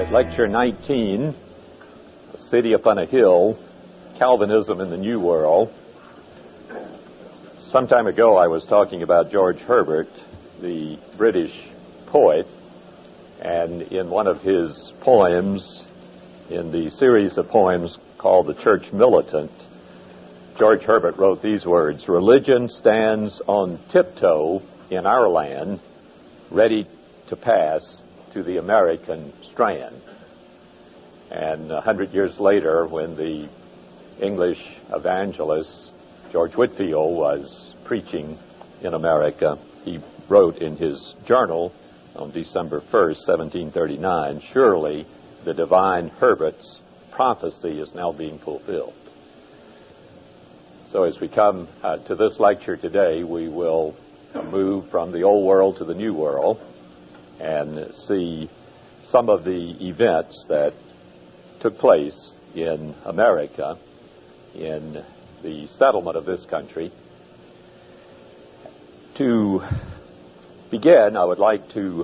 Lecture 19, A City Upon a Hill, Calvinism in the New World. Some time ago I was talking about George Herbert, the British poet, and in one of his poems, in the series of poems called The Church Militant, George Herbert wrote these words: "Religion stands on tiptoe in our land, ready to pass to the American strand." And 100 years later, when the English evangelist George Whitefield was preaching in America, he wrote in his journal on December 1st, 1739, "Surely the divine Herbert's prophecy is now being fulfilled." So as we come to this lecture today, we will move from the old world to the new world and see some of the events that took place in America in the settlement of this country. To begin, I would like to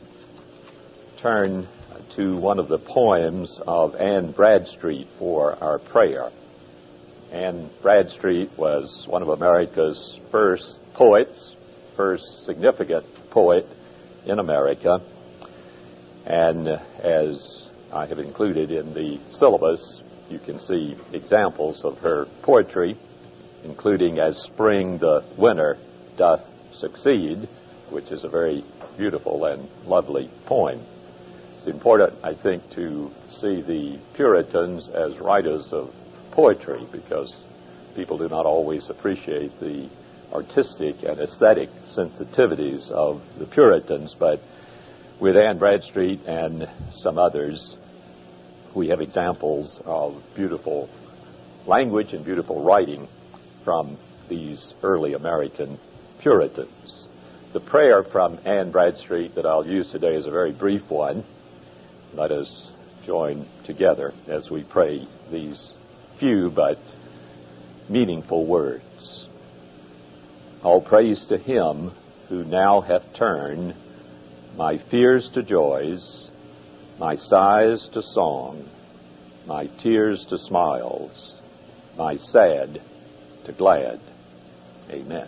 turn to one of the poems of Anne Bradstreet for our prayer. Anne Bradstreet was one of America's first poets, first significant poet in America, and as I have included in the syllabus, you can see examples of her poetry, including "As Spring the Winter Doth Succeed," which is a very beautiful and lovely poem. It's important, I think, to see the Puritans as writers of poetry, because people do not always appreciate the artistic and aesthetic sensitivities of the Puritans, but with Anne Bradstreet and some others, we have examples of beautiful language and beautiful writing from these early American Puritans. The prayer from Anne Bradstreet that I'll use today is a very brief one. Let us join together as we pray these few but meaningful words. "All praise to him who now hath turned my fears to joys, my sighs to song, my tears to smiles, my sad to glad. Amen."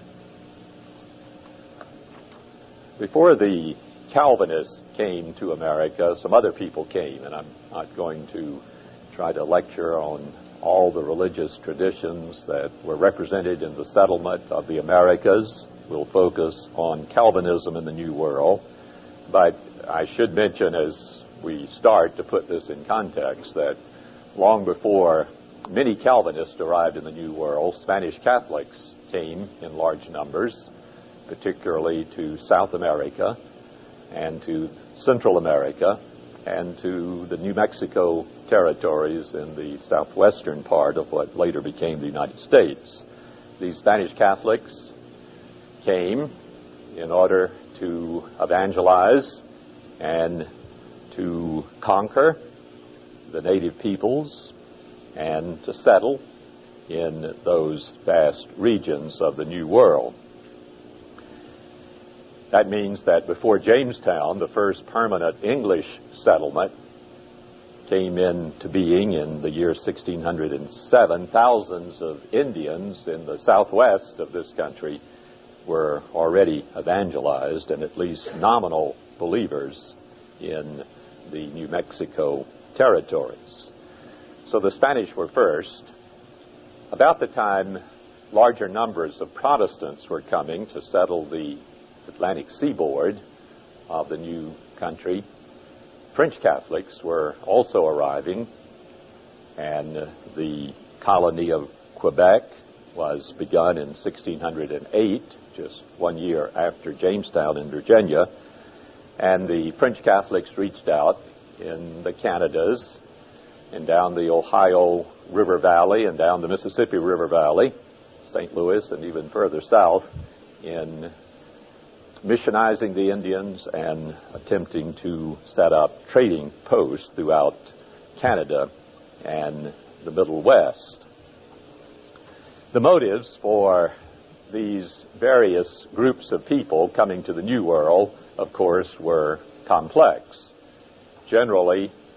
Before the Calvinists came to America, some other people came, and I'm not going to try to lecture on all the religious traditions that were represented in the settlement of the Americas. We'll focus on Calvinism in the New World. But I should mention, as we start to put this in context, that long before many Calvinists arrived in the New World, Spanish Catholics came in large numbers, particularly to South America and to Central America and to the New Mexico territories in the southwestern part of what later became the United States. These Spanish Catholics came in order to evangelize and to conquer the native peoples and to settle in those vast regions of the New World. That means that before Jamestown, the first permanent English settlement, came into being in the year 1607, thousands of Indians in the southwest of this country were already evangelized and at least nominal believers in the New Mexico territories. So the Spanish were first. About the time larger numbers of Protestants were coming to settle the Atlantic seaboard of the new country, French Catholics were also arriving, and the colony of Quebec was begun in 1608, just 1 year after Jamestown in Virginia, and the French Catholics reached out in the Canadas and down the Ohio River Valley and down the Mississippi River Valley, St. Louis, and even further south, in missionizing the Indians and attempting to set up trading posts throughout Canada and the Middle West. The motives for these various groups of people coming to the New World, of course, were complex. Generally,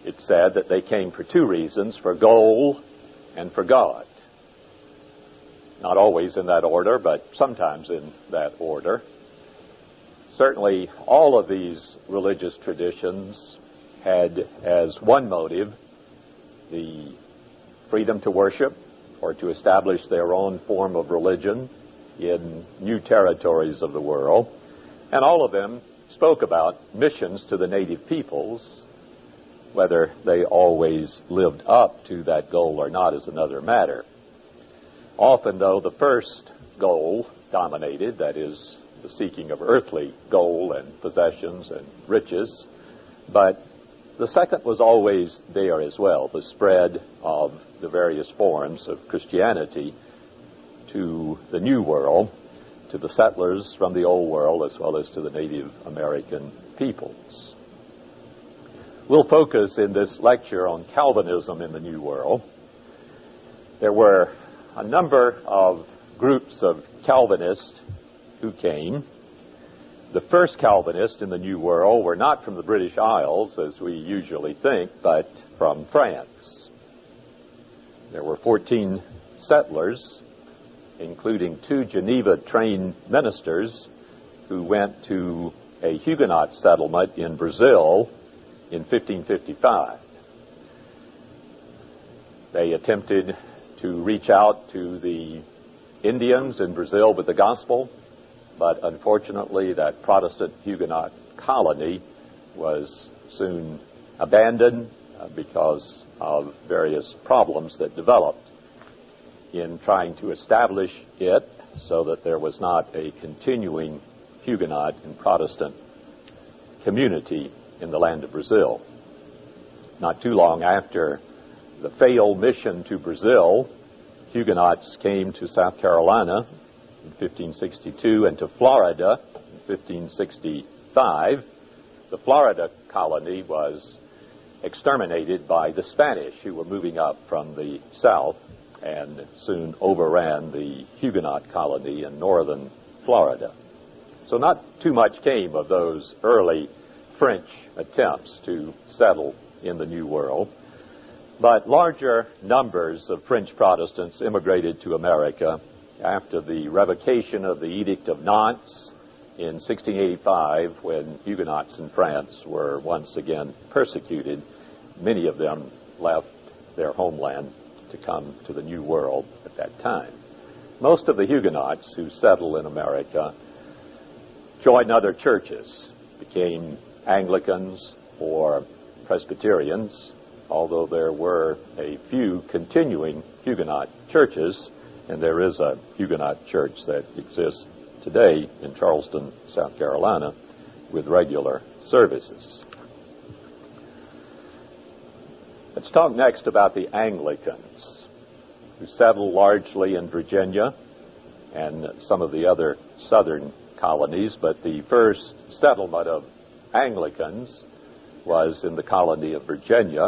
It's said that they came for two reasons: for gold and for God. Not always in that order, but sometimes in that order. Certainly, all of these religious traditions had as one motive the freedom to worship or to establish their own form of religion in new territories of the world. And all of them spoke about missions to the native peoples. Whether they always lived up to that goal or not is another matter. Often, though, the first goal dominated, that is, the seeking of earthly gold and possessions and riches. But the second was always there as well, the spread of the various forms of Christianity to the New World, to the settlers from the Old World, as well as to the Native American peoples. We'll focus in this lecture on Calvinism in the New World. There were a number of groups of Calvinists who came. The first Calvinists in the New World were not from the British Isles, as we usually think, but from France. There were 14 settlers, including 2 Geneva-trained ministers who went to a Huguenot settlement in Brazil in 1555. They attempted to reach out to the Indians in Brazil with the gospel, but unfortunately that Protestant Huguenot colony was soon abandoned because of various problems that developed in trying to establish it, so that there was not a continuing Huguenot and Protestant community in the land of Brazil. Not too long after the failed mission to Brazil, Huguenots came to South Carolina in 1562 and to Florida in 1565. The Florida colony was exterminated by the Spanish, who were moving up from the south and soon overran the Huguenot colony in northern Florida. So not too much came of those early French attempts to settle in the New World, but larger numbers of French Protestants immigrated to America after the revocation of the Edict of Nantes in 1685, when Huguenots in France were once again persecuted. Many of them left their homeland to come to the New World at that time. Most of the Huguenots who settled in America joined other churches, became Anglicans or Presbyterians, although there were a few continuing Huguenot churches, and there is a Huguenot church that exists today in Charleston, South Carolina, with regular services. Let's talk next about the Anglicans, who settled largely in Virginia and some of the other southern colonies, but the first settlement of Anglicans was in the colony of Virginia.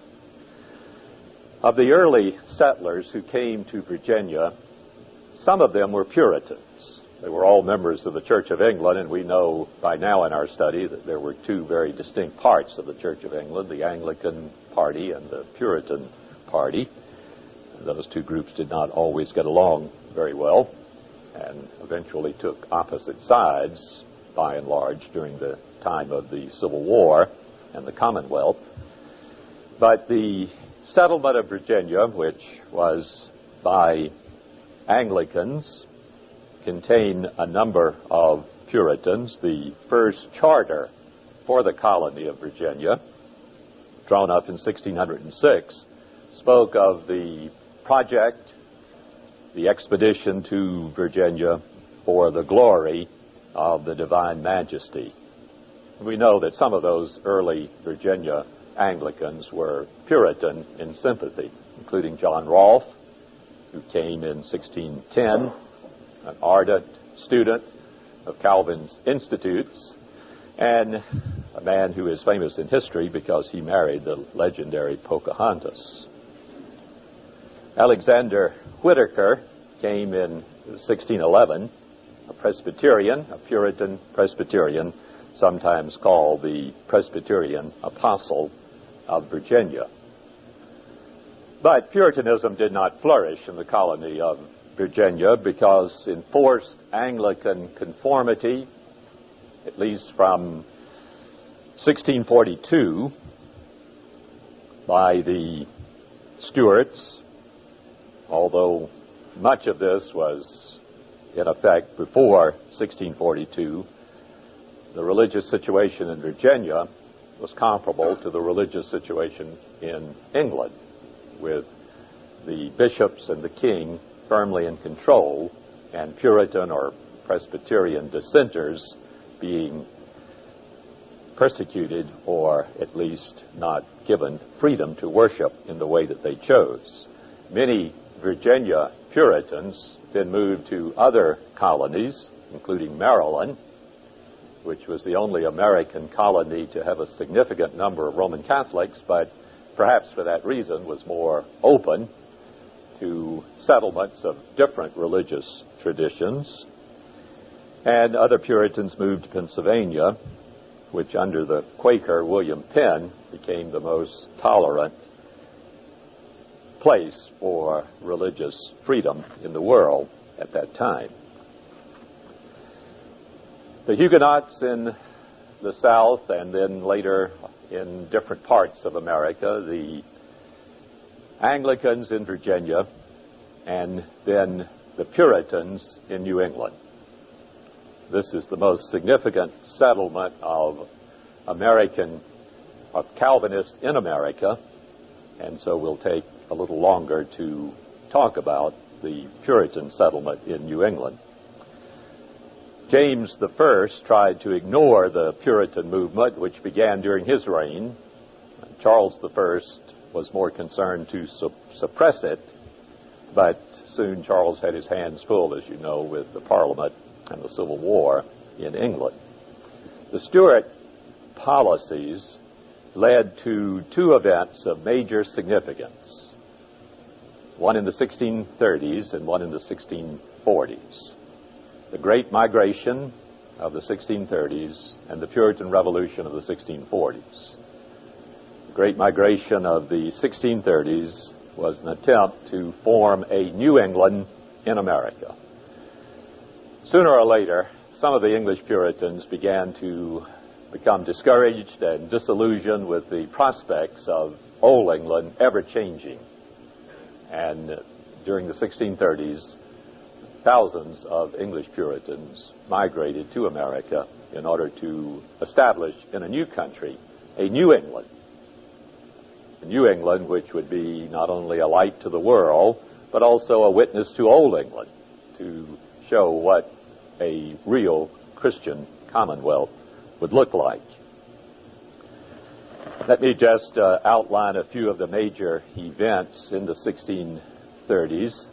Of the early settlers who came to Virginia, some of them were Puritans. They were all members of the Church of England, and we know by now in our study that there were two very distinct parts of the Church of England, the Anglican party and the Puritan party. Those two groups did not always get along very well and eventually took opposite sides, by and large, during the time of the Civil War and the Commonwealth. But the settlement of Virginia, which was by Anglicans, contained a number of Puritans. The first charter for the colony of Virginia, drawn up in 1606, spoke of the project, the expedition to Virginia for the glory of the divine majesty. We know that some of those early Virginia Anglicans were Puritan in sympathy, including John Rolfe, who came in 1610, an ardent student of Calvin's Institutes, and a man who is famous in history because he married the legendary Pocahontas. Alexander Whitaker came in 1611, a Presbyterian, a Puritan Presbyterian, sometimes called the Presbyterian Apostle, of Virginia. But Puritanism did not flourish in the colony of Virginia because enforced Anglican conformity, at least from 1642, by the Stuarts, although much of this was in effect before 1642, the religious situation in Virginia was comparable to the religious situation in England, with the bishops and the king firmly in control, and Puritan or Presbyterian dissenters being persecuted or at least not given freedom to worship in the way that they chose. Many Virginia Puritans then moved to other colonies, including Maryland, which was the only American colony to have a significant number of Roman Catholics, but perhaps for that reason was more open to settlements of different religious traditions. And other Puritans moved to Pennsylvania, which under the Quaker William Penn became the most tolerant place for religious freedom in the world at that time. The Huguenots in the South, and then later in different parts of America, the Anglicans in Virginia, and then the Puritans in New England. This is the most significant settlement of Calvinists in America, and so we'll take a little longer to talk about the Puritan settlement in New England. James I tried to ignore the Puritan movement, which began during his reign. Charles I was more concerned to suppress it, but soon Charles had his hands full, as you know, with the Parliament and the Civil War in England. The Stuart policies led to two events of major significance, one in the 1630s and one in the 1640s. The Great Migration of the 1630s and the Puritan Revolution of the 1640s. The Great Migration of the 1630s was an attempt to form a New England in America. Sooner or later, some of the English Puritans began to become discouraged and disillusioned with the prospects of Old England ever changing. And during the 1630s, thousands of English Puritans migrated to America in order to establish in a new country a New England. A New England which would be not only a light to the world, but also a witness to Old England, to show what a real Christian commonwealth would look like. Let me just outline a few of the major events in the 1630s,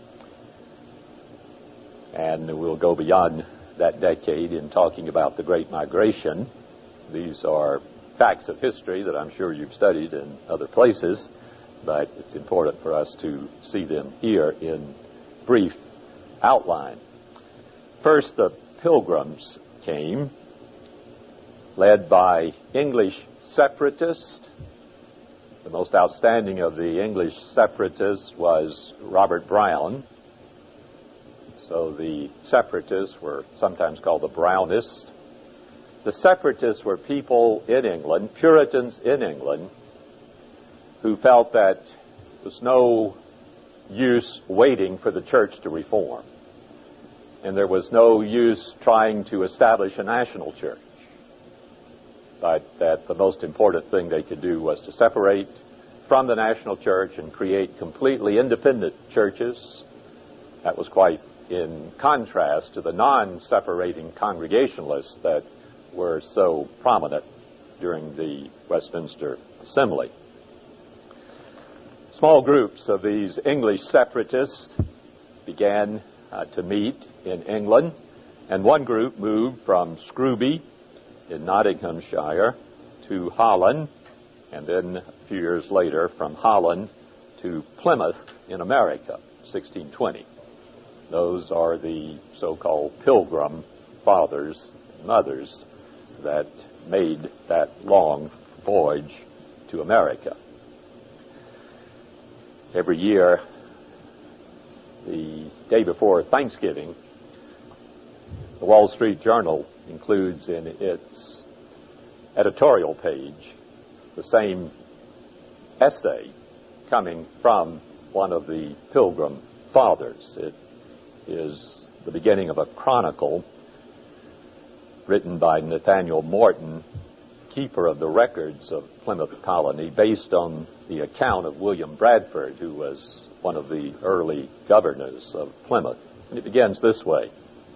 and we'll go beyond that decade in talking about the Great Migration. These are facts of history that I'm sure you've studied in other places, but it's important for us to see them here in brief outline. First, the Pilgrims came, led by English separatists. The most outstanding of the English separatists was Robert Brown. So the separatists were sometimes called the Brownists. The separatists were people in England, Puritans in England, who felt that there was no use waiting for the church to reform. And there was no use trying to establish a national church. But that the most important thing they could do was to separate from the national church and create completely independent churches. That was quite in contrast to the non-separating Congregationalists that were so prominent during the Westminster Assembly. Small groups of these English separatists began to meet in England, and one group moved from Scrooby in Nottinghamshire to Holland, and then a few years later from Holland to Plymouth in America, 1620. Those are the so-called Pilgrim fathers and mothers that made that long voyage to America. Every year, the day before Thanksgiving, the Wall Street Journal includes in its editorial page the same essay coming from one of the Pilgrim Fathers. It is the beginning of a chronicle written by Nathaniel Morton, keeper of the records of Plymouth Colony, based on the account of William Bradford, who was one of the early governors of Plymouth. And it begins this way.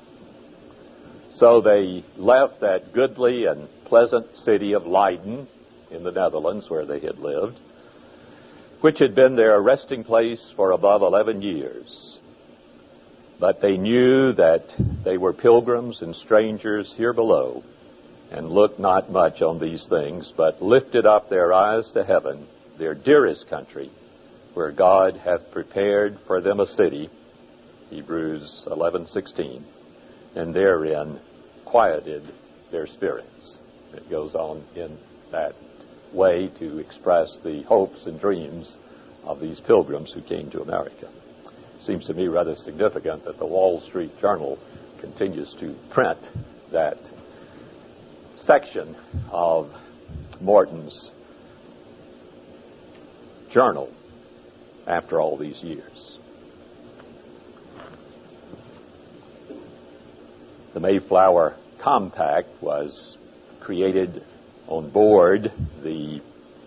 So they left that goodly and pleasant city of Leiden in the Netherlands, where they had lived, which had been their resting place for above 11 years. But they knew that they were pilgrims and strangers here below, and looked not much on these things, but lifted up their eyes to heaven, their dearest country, where God hath prepared for them a city, Hebrews 11:16, and therein quieted their spirits. It goes on in that way to express the hopes and dreams of these pilgrims who came to America. Seems to me rather significant that the Wall Street Journal continues to print that section of Morton's journal after all these years. The Mayflower Compact was created on board the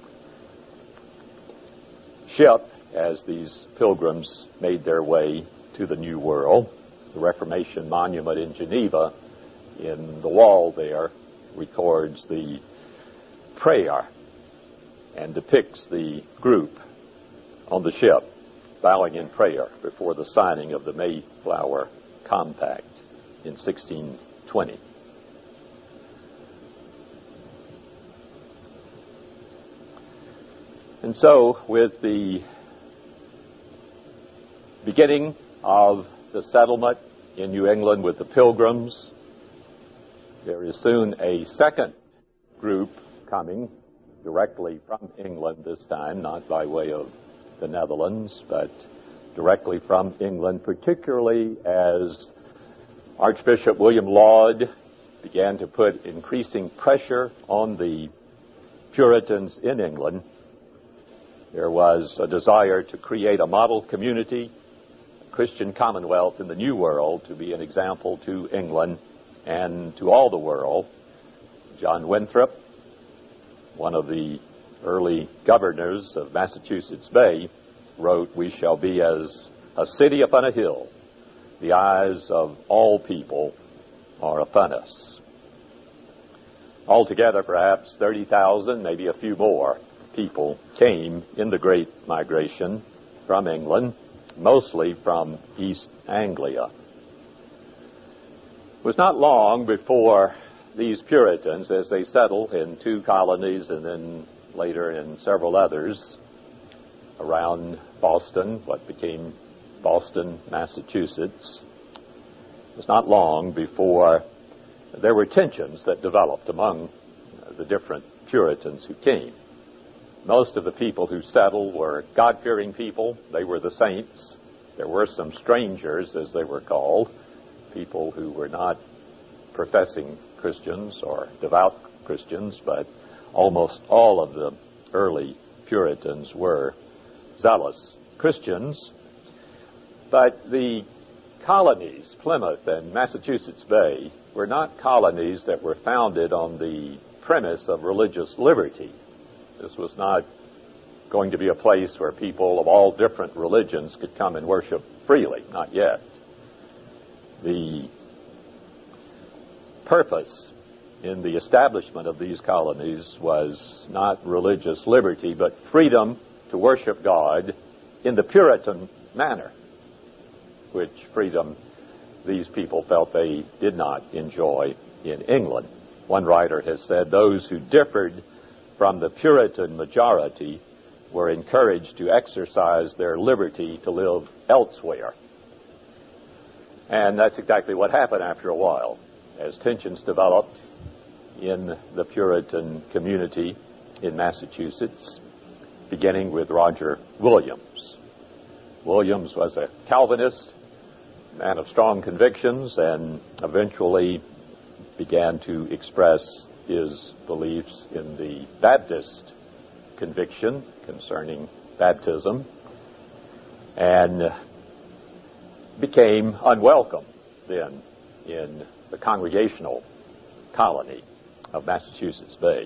ship as these pilgrims made their way to the New World. The Reformation Monument in Geneva, in the wall there, records the prayer and depicts the group on the ship bowing in prayer before the signing of the Mayflower Compact in 1620. And so, with the beginning of the settlement in New England with the Pilgrims, there is soon a second group coming directly from England this time, not by way of the Netherlands, but directly from England, particularly as Archbishop William Laud began to put increasing pressure on the Puritans in England. There was a desire to create a model community, a Christian commonwealth in the New World, to be an example to England and to all the world. John Winthrop, one of the early governors of Massachusetts Bay, wrote, "We shall be as a city upon a hill. The eyes of all people are upon us." Altogether, perhaps 30,000, maybe a few more, people came in the Great Migration from England, mostly from East Anglia. It was not long before these Puritans, as they settled in 2 colonies and then later in several others around Boston, what became Boston, Massachusetts, it was not long before there were tensions that developed among the different Puritans who came. Most of the people who settled were God-fearing people. They were the saints. There were some strangers, as they were called, people who were not professing Christians or devout Christians, but almost all of the early Puritans were zealous Christians. But the colonies, Plymouth and Massachusetts Bay, were not colonies that were founded on the premise of religious liberty. This was not going to be a place where people of all different religions could come and worship freely, not yet. The purpose in the establishment of these colonies was not religious liberty, but freedom to worship God in the Puritan manner, which freedom these people felt they did not enjoy in England. One writer has said those who differed from the Puritan majority were encouraged to exercise their liberty to live elsewhere. And that's exactly what happened after a while. As tensions developed in the Puritan community, in Massachusetts, beginning with Roger Williams. Williams was a Calvinist, man of strong convictions, and eventually began to express his beliefs in the Baptist conviction concerning baptism, and became unwelcome then in the Congregational colony of Massachusetts Bay.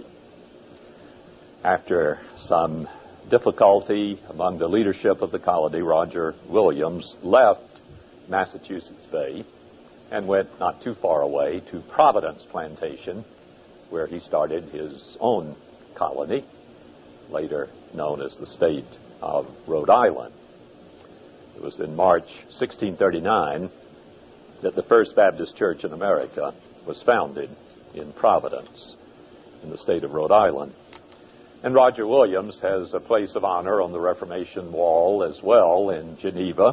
After some difficulty among the leadership of the colony, Roger Williams left Massachusetts Bay and went not too far away to Providence Plantation, where he started his own colony, later known as the state of Rhode Island. It was in March 1639 that the First Baptist Church in America was founded in Providence, in the state of Rhode Island. And Roger Williams has a place of honor on the Reformation Wall as well in Geneva,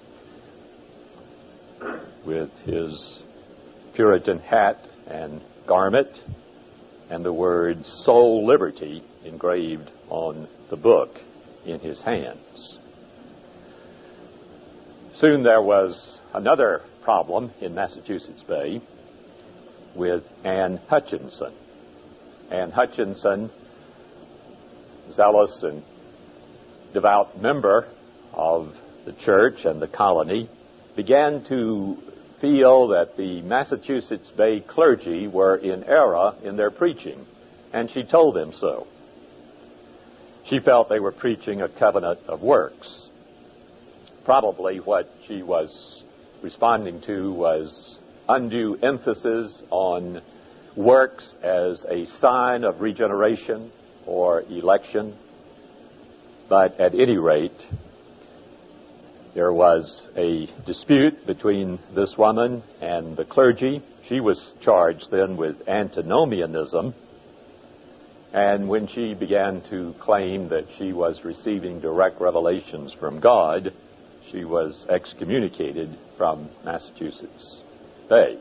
with his Puritan hat and garment and the word "Soul Liberty" engraved on the book in his hands. Soon there was another problem in Massachusetts Bay with Anne Hutchinson. Anne Hutchinson, zealous and devout member of the church and the colony, began to feel that the Massachusetts Bay clergy were in error in their preaching, and she told them so. She felt they were preaching a covenant of works. Probably what she was responding to was undue emphasis on works as a sign of regeneration or election. But at any rate, there was a dispute between this woman and the clergy. She was charged then with antinomianism. And when she began to claim that she was receiving direct revelations from God, she was excommunicated from Massachusetts Bay.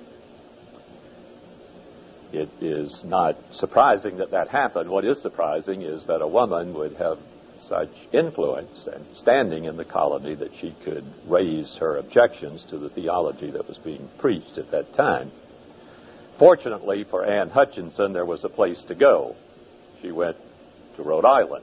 It is not surprising that that happened. What is surprising is that a woman would have such influence and standing in the colony that she could raise her objections to the theology that was being preached at that time. Fortunately for Anne Hutchinson, there was a place to go. She went to Rhode Island.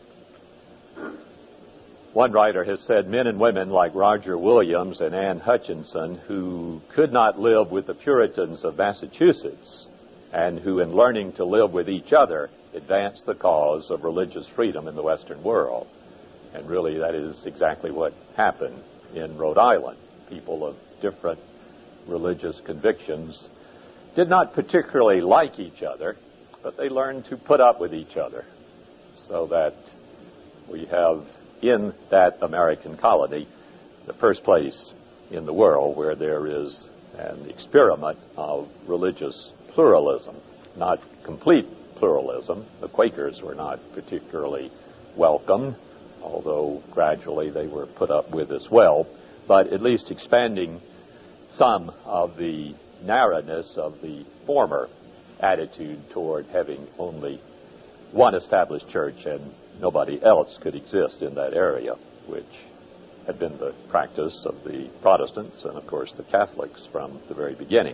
One writer has said men and women like Roger Williams and Anne Hutchinson, who could not live with the Puritans of Massachusetts, and who in learning to live with each other advanced the cause of religious freedom in the Western world. And really that is exactly what happened in Rhode Island. People of different religious convictions did not particularly like each other, but they learned to put up with each other, so that we have in that American colony the first place in the world where there is an experiment of religious pluralism. Not complete pluralism. The Quakers were not particularly welcome, although gradually they were put up with as well, but at least expanding some of the narrowness of the former attitude toward having only one established church and nobody else could exist in that area, which had been the practice of the Protestants and, of course, the Catholics from the very beginning.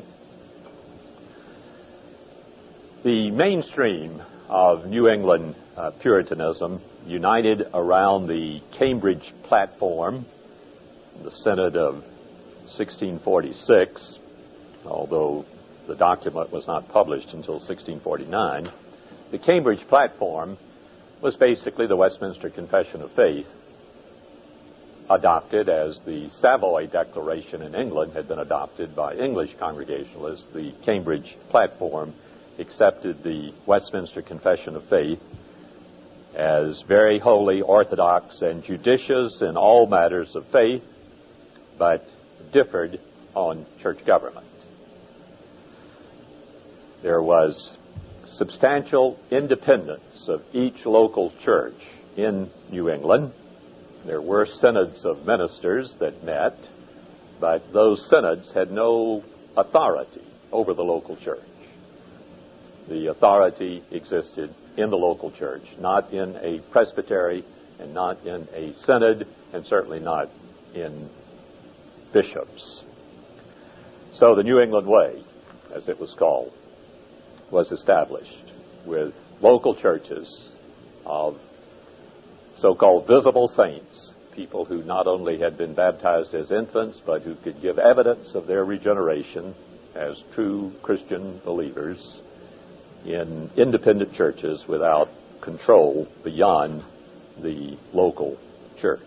The mainstream of New England Puritanism united around the Cambridge Platform, the Synod of 1646, although the document was not published until 1649. The Cambridge Platform was basically the Westminster Confession of Faith, adopted as the Savoy Declaration in England had been adopted by English Congregationalists. The Cambridge Platform accepted the Westminster Confession of Faith as very holy, orthodox, and judicious in all matters of faith, but differed on church government. There was substantial independence of each local church in New England. There were synods of ministers that met, but those synods had no authority over the local church. The authority existed in the local church, not in a presbytery, and not in a synod, and certainly not in bishops. So the New England Way, as it was called, was established with local churches of so-called visible saints, people who not only had been baptized as infants, but who could give evidence of their regeneration as true Christian believers in independent churches without control beyond the local church.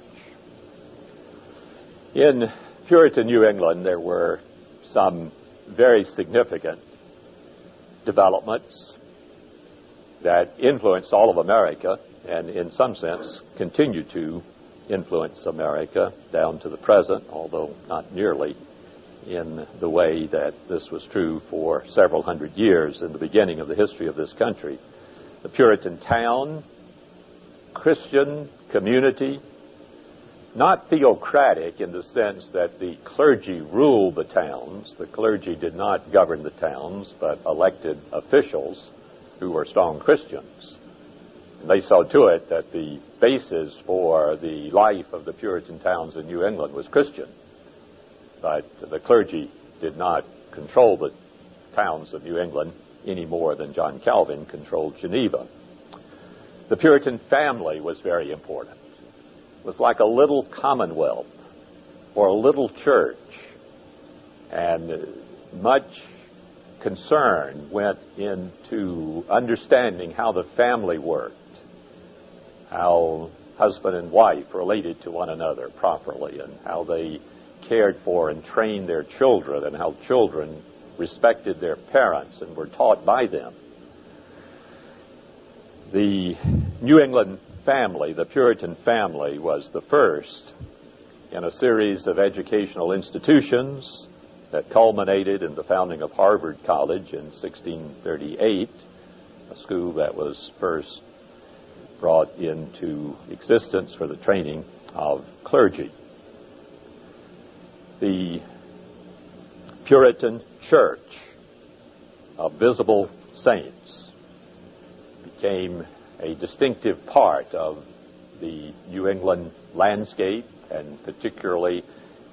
In Puritan New England, there were some very significant developments that influenced all of America, and in some sense continue to influence America down to the present, although not nearly in the way that this was true for several hundred years in the beginning of the history of this country. The Puritan town, Christian community, not theocratic in the sense that the clergy ruled the towns. The clergy did not govern the towns, but elected officials who were strong Christians. And they saw to it that the basis for the life of the Puritan towns in New England was Christian. But the clergy did not control the towns of New England any more than John Calvin controlled Geneva. The Puritan family was very important. It was like a little commonwealth or a little church, and much concern went into understanding how the family worked, how husband and wife related to one another properly, and how they cared for and trained their children, and how children respected their parents and were taught by them. The New England family, the Puritan family, was the first in a series of educational institutions that culminated in the founding of Harvard College in 1638, a school that was first brought into existence for the training of clergy. The Puritan Church of visible saints became a distinctive part of the New England landscape, and particularly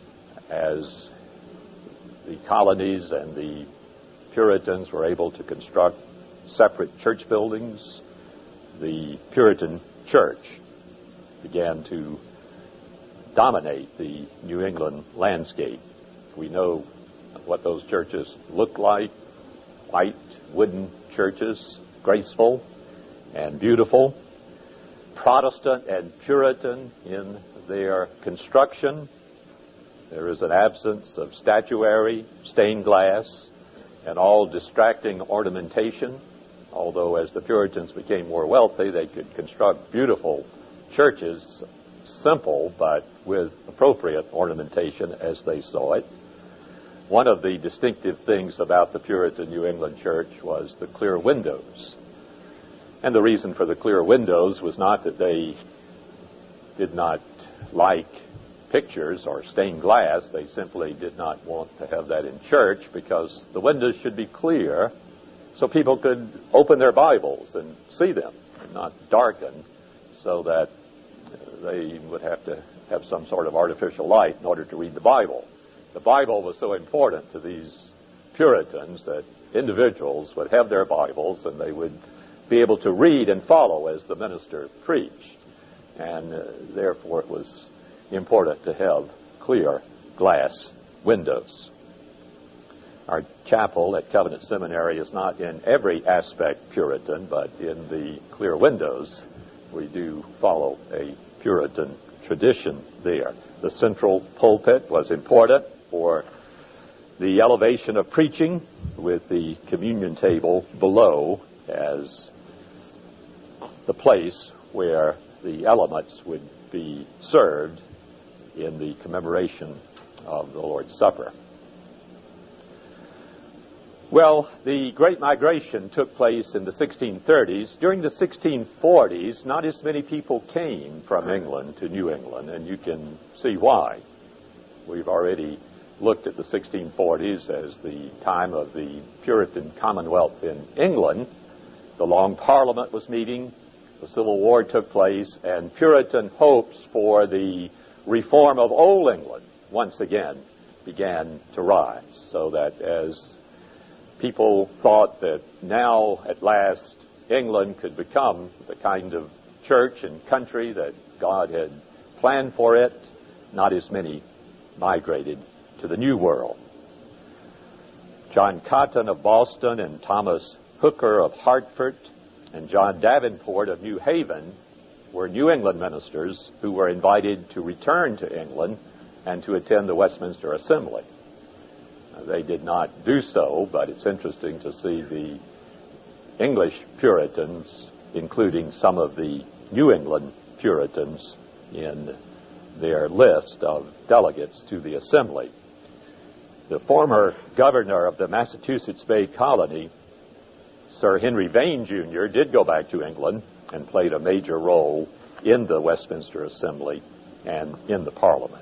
as the colonies and the Puritans were able to construct separate church buildings, the Puritan Church began to dominate the New England landscape. We know what those churches looked like: white wooden churches, graceful and beautiful, Protestant and Puritan in their construction. There is an absence of statuary, stained glass, and all distracting ornamentation, although as the Puritans became more wealthy, they could construct beautiful churches, simple but with appropriate ornamentation as they saw it. One of the distinctive things about the Puritan New England church was the clear windows. And the reason for the clear windows was not that they did not like pictures or stained glass. They simply did not want to have that in church, because the windows should be clear so people could open their Bibles and see them, and not darkened so that they would have to have some sort of artificial light in order to read the Bible. The Bible was so important to these Puritans that individuals would have their Bibles and they would be able to read and follow as the minister preached. And therefore it was important to have clear glass windows. Our chapel at Covenant Seminary is not in every aspect Puritan, but in the clear windows we do follow a Puritan tradition there. The central pulpit was important for the elevation of preaching, with the communion table below as the place where the elements would be served in the commemoration of the Lord's Supper. Well, the Great Migration took place in the 1630s. During the 1640s, not as many people came from England to New England, and you can see why. We've already looked at the 1640s as the time of the Puritan Commonwealth in England, The Long Parliament was meeting, the Civil War took place, and Puritan hopes for the reform of Old England once again began to rise, so that as people thought that now at last England could become the kind of church and country that God had planned for it, not as many migrated to the New World. John Cotton of Boston and Thomas Hooker of Hartford and John Davenport of New Haven were New England ministers who were invited to return to England and to attend the Westminster Assembly. They did not do so, but it's interesting to see the English Puritans, including some of the New England Puritans, in their list of delegates to the Assembly. The former governor of the Massachusetts Bay Colony, Sir Henry Vane, Jr., did go back to England and played a major role in the Westminster Assembly and in the Parliament.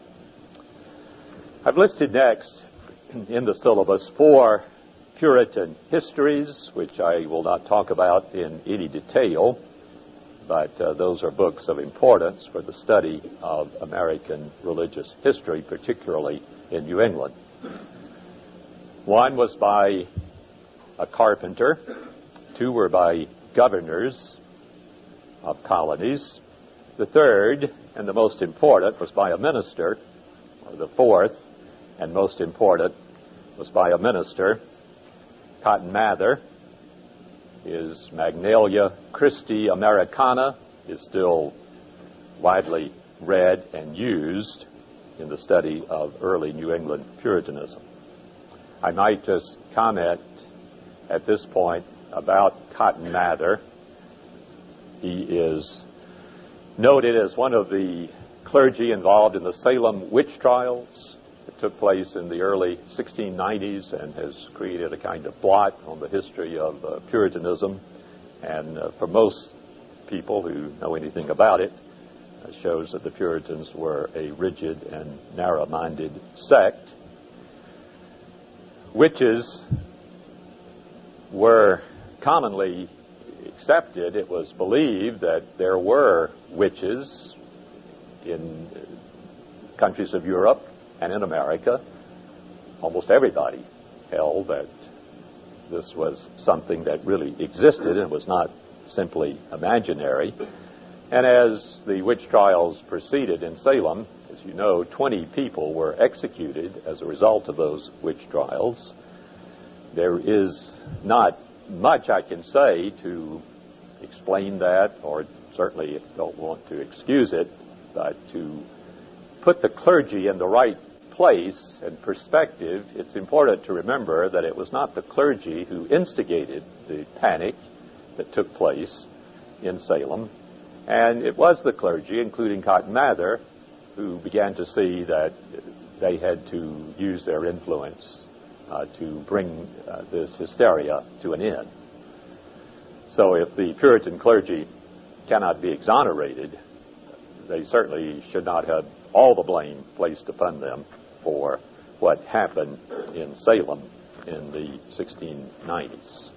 I've listed next in the syllabus 4 Puritan histories, which I will not talk about in any detail, but those are books of importance for the study of American religious history, particularly in New England. One was by a carpenter, 2 were by governors of colonies, the 3rd and the most important was by a minister, or the 4th and most important was by a minister. Cotton Mather. His Magnalia Christi Americana is still widely read and used in the study of early New England Puritanism. I might just comment at this point about Cotton Mather. He is noted as one of the clergy involved in the Salem witch trials that took place in the early 1690s and has created a kind of blot on the history of Puritanism. And for most people who know anything about it, shows that the Puritans were a rigid and narrow-minded sect. Witches were commonly accepted. It was believed that there were witches in countries of Europe and in America. Almost everybody held that this was something that really existed and was not simply imaginary. And as the witch trials proceeded in Salem, as you know, 20 people were executed as a result of those witch trials. There is not much I can say to explain that, or certainly don't want to excuse it, but to put the clergy in the right place and perspective, it's important to remember that it was not the clergy who instigated the panic that took place in Salem, and it was the clergy, including Cotton Mather, who began to see that they had to use their influence to bring this hysteria to an end. So if the Puritan clergy cannot be exonerated, they certainly should not have all the blame placed upon them for what happened in Salem in the 1690s.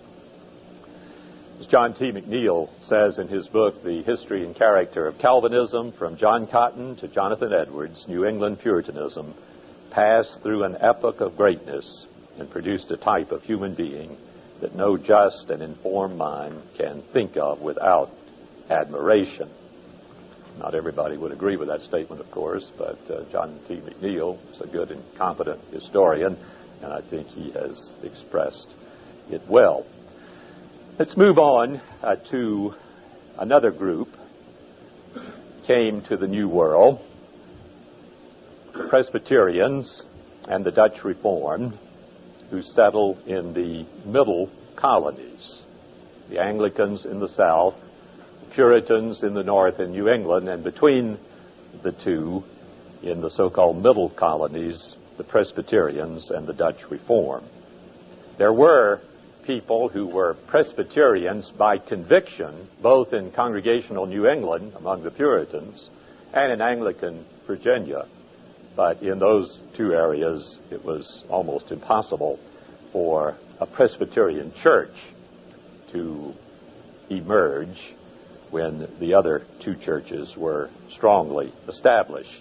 As John T. McNeill says in his book, The History and Character of Calvinism, from John Cotton to Jonathan Edwards, New England Puritanism passed through an epoch of greatness and produced a type of human being that no just and informed mind can think of without admiration. Not everybody would agree with that statement, of course, but John T. McNeill is a good and competent historian, and I think he has expressed it well. Let's move on to another group came to the New World, the Presbyterians and the Dutch Reformed, who settled in the middle colonies, the Anglicans in the south, Puritans in the north in New England, and between the two, in the so-called middle colonies, the Presbyterians and the Dutch Reformed. There were people who were Presbyterians by conviction, both in Congregational New England among the Puritans and in Anglican Virginia. But in those two areas, it was almost impossible for a Presbyterian church to emerge when the other two churches were strongly established.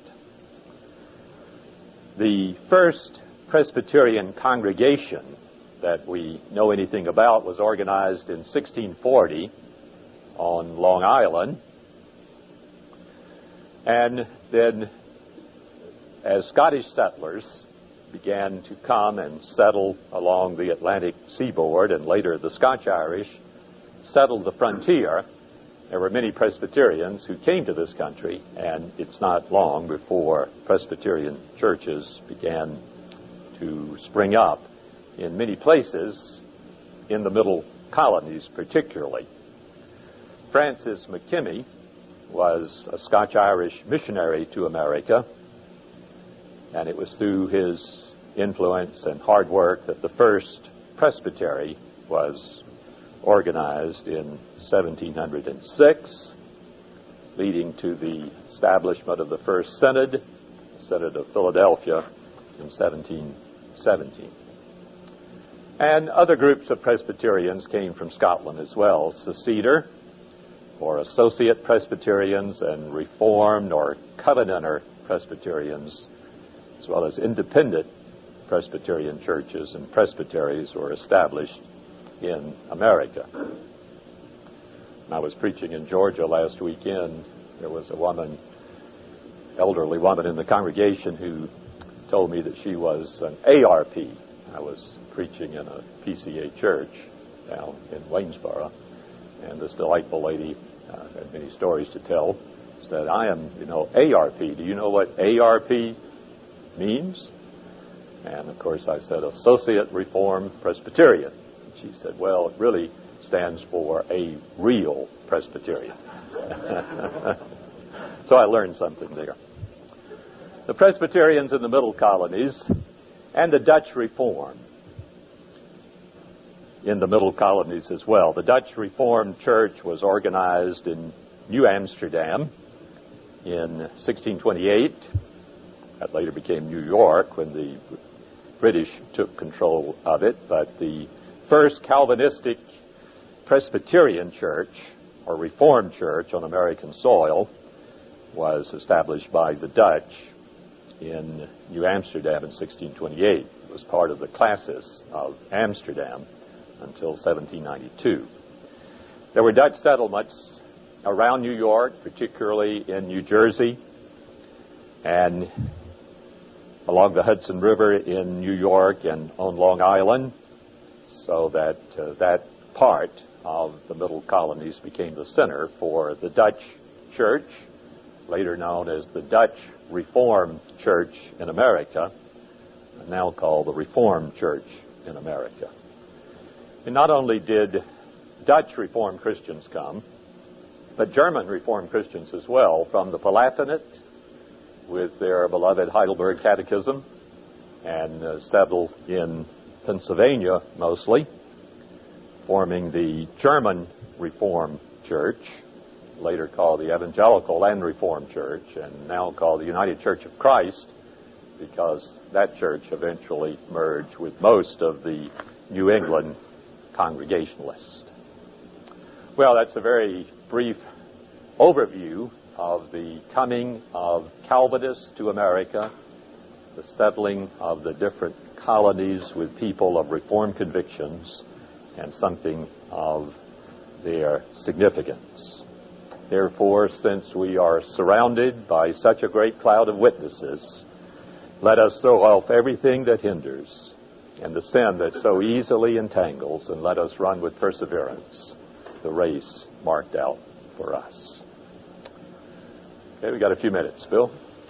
The first Presbyterian congregation that we know anything about was organized in 1640 on Long Island. And then as Scottish settlers began to come and settle along the Atlantic seaboard, and later the Scotch-Irish settled the frontier, there were many Presbyterians who came to this country, and it's not long before Presbyterian churches began to spring up in many places in the Middle Colonies particularly. Francis McKimmey was a Scotch-Irish missionary to America, and it was through his influence and hard work that the first presbytery was organized in 1706, leading to the establishment of the first synod, the Synod of Philadelphia, in 1717. And other groups of Presbyterians came from Scotland as well. Seceder, or Associate Presbyterians, and Reformed or Covenanter Presbyterians, as well as independent Presbyterian churches and presbyteries were established in America. When I was preaching in Georgia last weekend, there was a woman, elderly woman in the congregation, who told me that she was an ARP. I was preaching in a PCA church down in Waynesboro, and this delightful lady had many stories to tell. Said, "I am, ARP. Do you know what ARP means?" And of course I said, Associate Reformed Presbyterian. And she said, "Well, it really stands for a real Presbyterian." So I learned something there. The Presbyterians in the Middle Colonies and the Dutch Reform in the Middle Colonies as well. The Dutch Reformed Church was organized in New Amsterdam in 1628. That later became New York when the British took control of it. But the first Calvinistic Presbyterian church, or Reformed church on American soil, was established by the Dutch in New Amsterdam in 1628. It was part of the Classis of Amsterdam until 1792. There were Dutch settlements around New York, particularly in New Jersey, and along the Hudson River in New York and on Long Island, so that that part of the Middle Colonies became the center for the Dutch Church, later known as the Dutch Reformed Church in America, now called the Reformed Church in America. And not only did Dutch Reformed Christians come, but German Reformed Christians as well, from the Palatinate with their beloved Heidelberg Catechism, and settled in Pennsylvania mostly, forming the German Reformed Church, later called the Evangelical and Reformed Church, and now called the United Church of Christ, because that church eventually merged with most of the New England Congregationalists. Well, that's a very brief overview of the coming of Calvinists to America, the settling of the different colonies with people of Reformed convictions, and something of their significance. Therefore, since we are surrounded by such a great cloud of witnesses, let us throw off everything that hinders and the sin that so easily entangles, and let us run with perseverance the race marked out for us. Okay, we got a few minutes. Bill?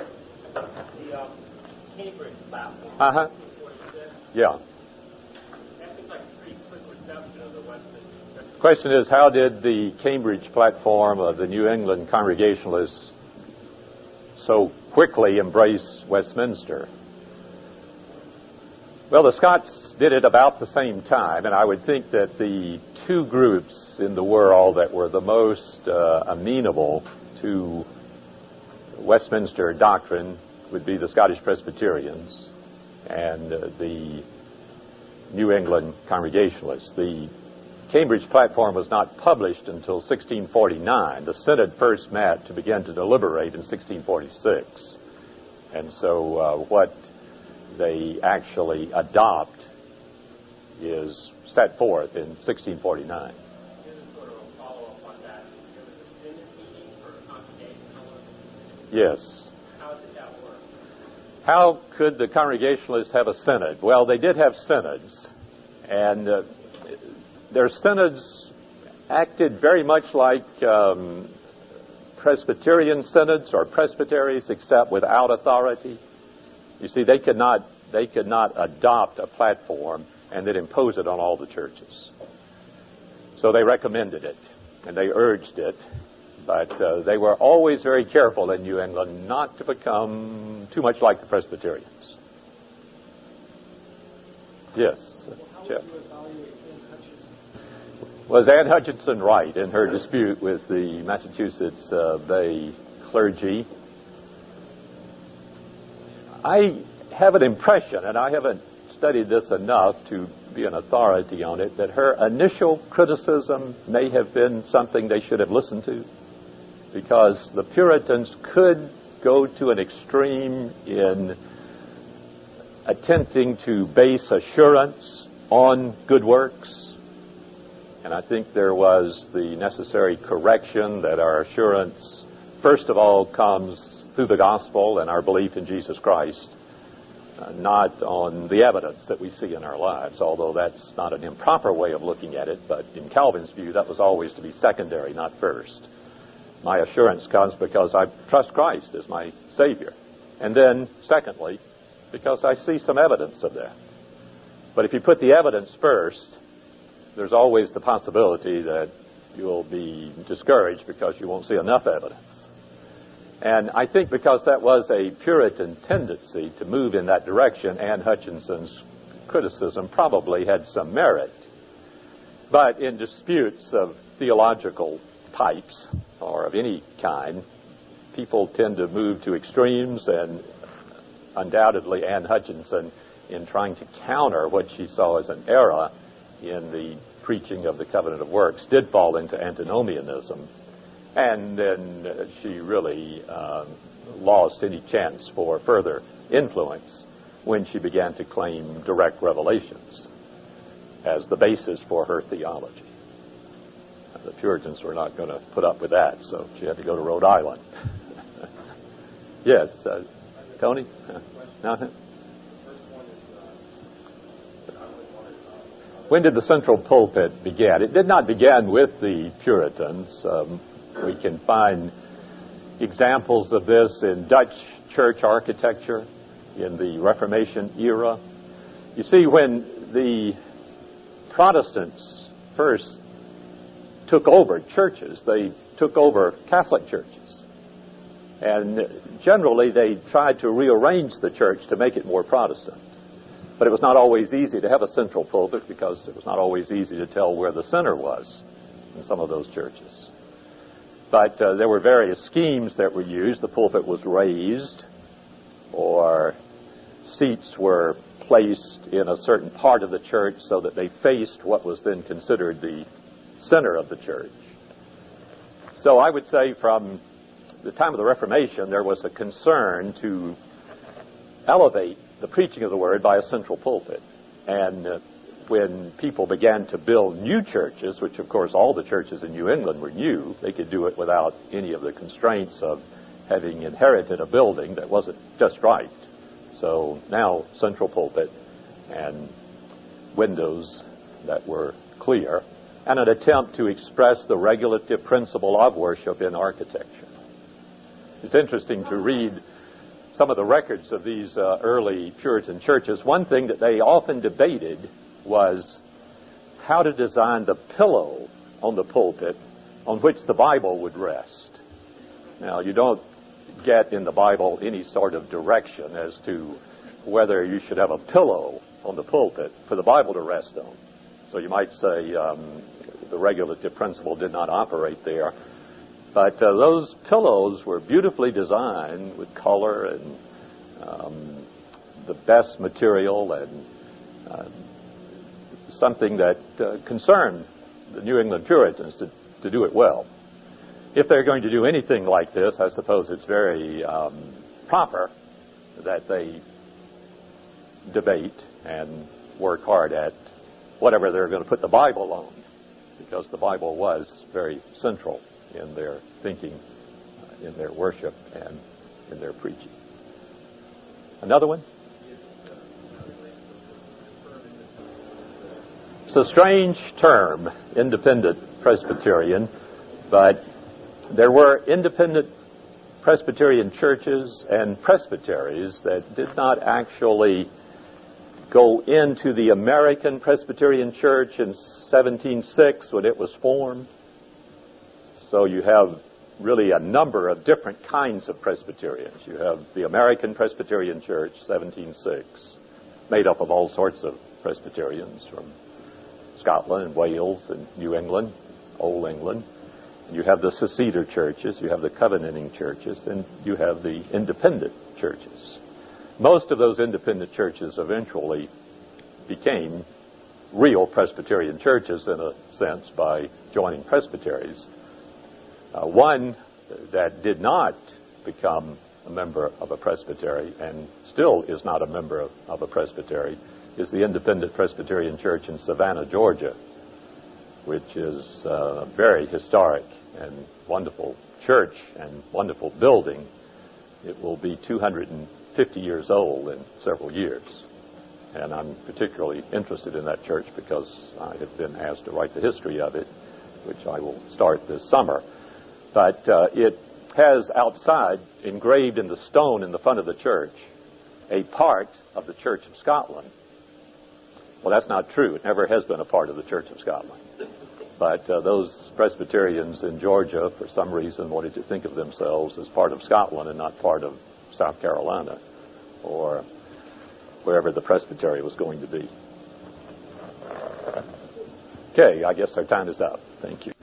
The Cambridge platform. Uh-huh. Yeah. That seems like a pretty quick reception of the Westminster. The question is, how did the Cambridge platform of the New England Congregationalists so quickly embrace Westminster? Well, the Scots did it about the same time, and I would think that the two groups in the world that were the most amenable to Westminster doctrine would be the Scottish Presbyterians and the New England Congregationalists. The Cambridge Platform was not published until 1649. The Synod first met to begin to deliberate in 1646. And so what they actually adopt is set forth in 1649. Sort of a follow-up on that. There was a synod meeting for Congregationalists. Yes. How did that work? How could the Congregationalists have a synod? Well, they did have synods, and their synods acted very much like Presbyterian synods or presbyteries, except without authority. You see, they could not adopt a platform and then impose it on all the churches. So they recommended it, and they urged it, but they were always very careful in New England not to become too much like the Presbyterians. Yes, Jeff. Was Ann Hutchinson right in her dispute with the Massachusetts Bay clergy? I have an impression, and I haven't studied this enough to be an authority on it, that her initial criticism may have been something they should have listened to, because the Puritans could go to an extreme in attempting to base assurance on good works. And I think there was the necessary correction that our assurance, first of all, comes through the gospel and our belief in Jesus Christ, not on the evidence that we see in our lives, although that's not an improper way of looking at it, but in Calvin's view, that was always to be secondary, not first. My assurance comes because I trust Christ as my Savior. And then, secondly, because I see some evidence of that. But if you put the evidence first, there's always the possibility that you'll be discouraged because you won't see enough evidence. And I think because that was a Puritan tendency to move in that direction, Ann Hutchinson's criticism probably had some merit. But in disputes of theological types or of any kind, people tend to move to extremes, and undoubtedly Ann Hutchinson, in trying to counter what she saw as an error in the preaching of the covenant of works, did fall into antinomianism. And then she really lost any chance for further influence when she began to claim direct revelations as the basis for her theology. The Puritans were not going to put up with that, so she had to go to Rhode Island. Yes, Tony? No? When did the central pulpit begin? It did not begin with the Puritans. We can find examples of this in Dutch church architecture in the Reformation era. You see, when the Protestants first took over churches, they took over Catholic churches. And generally, they tried to rearrange the church to make it more Protestant. But it was not always easy to have a central pulpit because it was not always easy to tell where the center was in some of those churches. But there were various schemes that were used. The pulpit was raised, or seats were placed in a certain part of the church so that they faced what was then considered the center of the church. So I would say from the time of the Reformation, there was a concern to elevate the preaching of the Word by a central pulpit. And when people began to build new churches, which of course all the churches in New England were new, they could do it without any of the constraints of having inherited a building that wasn't just right. So now central pulpit and windows that were clear, and an attempt to express the regulative principle of worship in architecture. It's interesting to read some of the records of these early Puritan churches. One thing that they often debated was how to design the pillow on the pulpit on which the Bible would rest. Now, you don't get in the Bible any sort of direction as to whether you should have a pillow on the pulpit for the Bible to rest on. So you might say the regulative principle did not operate there. But those pillows were beautifully designed with color and the best material and something that concerned the New England Puritans to do it well. If they're going to do anything like this, I suppose it's very proper that they debate and work hard at whatever they're going to put the Bible on, because the Bible was very central in their thinking, in their worship, and in their preaching. Another one? It's a strange term, independent Presbyterian, but there were independent Presbyterian churches and presbyteries that did not actually go into the American Presbyterian Church in 1706 when it was formed. So you have really a number of different kinds of Presbyterians. You have the American Presbyterian Church, 1706, made up of all sorts of Presbyterians from Scotland and Wales and New England, Old England. You have the seceder churches, you have the covenanting churches, and you have the independent churches. Most of those independent churches eventually became real Presbyterian churches, in a sense, by joining presbyteries. One that did not become a member of a presbytery and still is not a member of a presbytery is the Independent Presbyterian Church in Savannah, Georgia, which is a very historic and wonderful church and wonderful building. It will be 250 years old in several years. And I'm particularly interested in that church because I have been asked to write the history of it, which I will start this summer. But it has outside, engraved in the stone in the front of the church, a part of the Church of Scotland. Well, that's not true. It never has been a part of the Church of Scotland. But those Presbyterians in Georgia, for some reason, wanted to think of themselves as part of Scotland and not part of South Carolina or wherever the presbytery was going to be. Okay, I guess our time is up. Thank you.